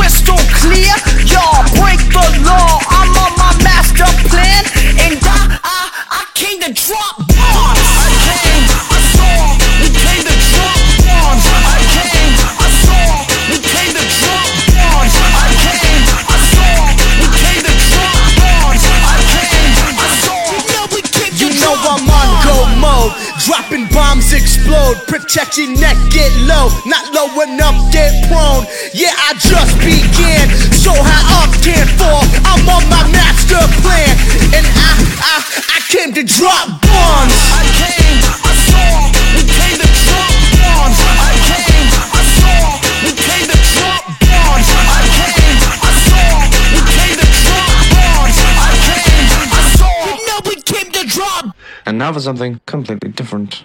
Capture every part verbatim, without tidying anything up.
crystal clear. Y'all break the law, I'm on my master plan. And I, I, I came to drop bombs. I came, I saw, we came to drop bombs. I came, I saw, we came to drop bombs. I came, I saw, we came to drop bombs. I came, I saw, you know we came to You know drop I'm on go bombs. mode. Dropping bombs explode. Protect your neck, get low. Not low enough, get prone. Yeah, I just began. So high up, can't fall. I'm on my master plan. And I, I, I came to drop bombs. I came, I saw, we came to drop bombs. I came, I saw, we came to drop bombs. I came, I saw, we came to drop bombs. I came, I saw, you know we came to drop. And now for something completely different.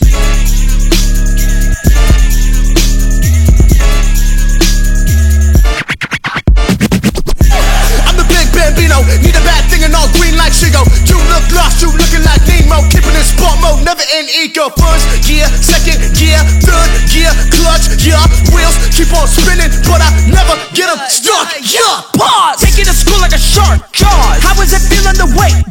I'm the big Bambino, need a bad thing and all green like Shigo. You look lost, you looking like Nemo. Keeping in sport mode, never in eco. First gear, second gear, third gear, clutch, yeah. Wheels keep on spinning, but I never get them stuck, yeah. Pause. Taking to school like a shark. Jaws. How is it feeling to wait?